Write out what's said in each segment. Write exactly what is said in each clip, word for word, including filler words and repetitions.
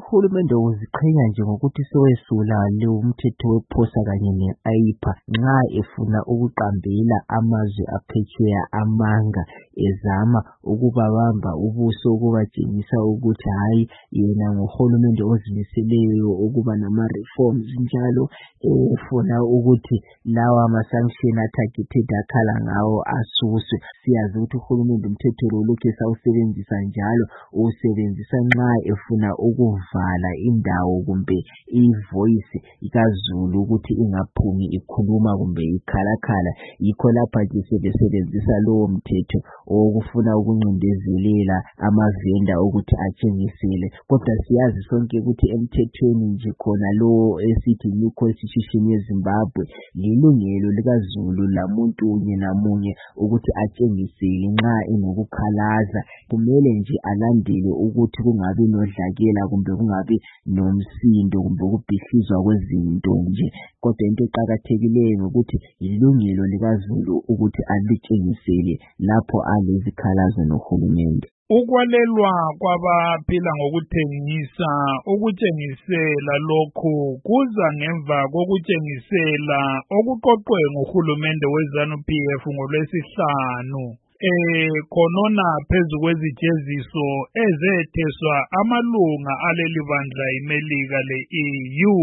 uhulumende uziqhenya nje ngokuthi sowesula lo umthetho wephosa kanye ne-AIPA nxa efuna ukuqambela amazwe aphetsheya amanga ezama ukubabamba ubuso ukubatshengisa ukuthi hayi yena nguhulumende ozimiseleyo ukuba nama-reforms njalo efuna ukuthi lawa ama-sanction athagethe akhala ngawo asuswe. Siyazi ukuthi uhulumende umthetho lo lokhu esawusebenzisa njalo usebenzisa nxa efuna ukuvala indawo kumbe ivoice ikaZulu ukuthi ingaphumi ikhuluma kumbe ikhalakhala. Yikho lapha ke sebesebenzisa lowo mthetho okufuna ukuncindezelela amavenda ukuthi atshengisele. Kodwa siyazi sonke ukuthi emthethweni nje khona lo esithi new constitution yeZimbabwe lilungelo likaZulu lamuntu unye namunye ukuthi atshengisele nxa enokukhalaza. Kumele nje alandele ukuthi kungabi nodlakela kumbe kungabi nomsindo kumbe ukubhidlizwa kwezinto nje. Kodwa into eqakathekileyo ukuthi ilungelo likaZulu ukuthi alitshengisele lapho alezikhalazo nohulumende. Ukwalelwa kwabaphila ngokuthengisa ukutshengisela lokhu kuza ngemva kokutshengisela okuqoqwe nguhulumende weZANU-P F ngolwesihlanu eh khonona phezu kwezijeziso ezetheswa amalunga aleli bandla imelika le-E U.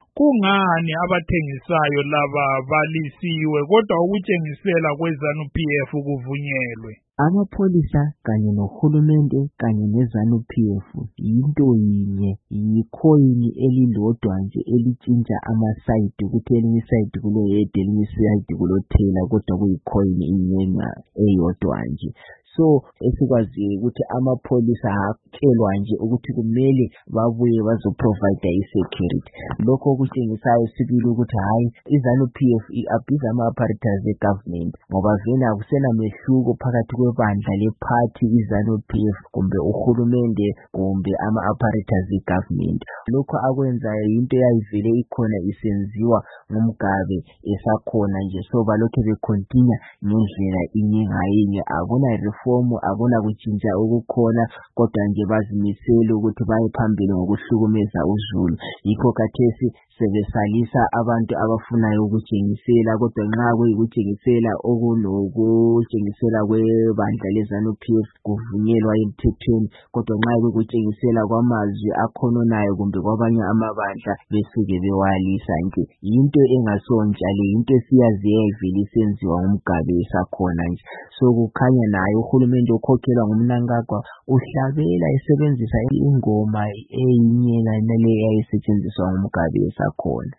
Kungani abathengisayo laba balisiwe kodwa ukutshengisela kweZANU-P F kuvunyelwe? Amapholisa kanye nohulumende kanye neZANU-P F yinto yinye, yikhoyini elilodwa nje elitshintsha amasayidi ukuthi elinye isayidi kulo yedwa elinye isayidi kulothela kodwa kuyikhoyini inyenga eyodwa nje. So esikwaziyo ukuthi amapholisa atshelwa nje ukuthi kumele babuye bazoprovide i-security. Lokho kutshengisayo sibili ukuthi hayi iZANU-P F i-abuse ama-apparatus e-government ngoba vele akusena mehluko phakathi kwebandla lephathi iZANU-P F kumbe uhulumende kumbe ama-apparatus e-government. Lokho akwenzayo into eyayivele ikhona isenziwa ngumgabe esakhona nje, so balokhu becontinue ngendlela inye ngayinye. Akuna reform, akuna kutshintsha okukhona, kodwa nje bazimisele ukuthi baye phambili ngokuhlukumeza uZulu. Yikho khathesi sebesalisa abantu abafunayo ukutshengisela, kodwa nxa kuyikutshengisela okunokutshengisela kwebandla leZANU-P F kuvunyelwa emthethweni, kodwa nxa kuyikutshengisela kwamazwi akhononayo kumbe kwabanye amabandla besuke bewalisa nje. Yinto engasontsha le, yinto esiyaziyo evele isenziwa ngumgabe esakhona nje. So kukhanya naye uhulumende okhokhelwa ngumNangagwa uhlabela esebenzisa ingoma eyinye nale eyayisetshenziswa ngumgabe esakhona.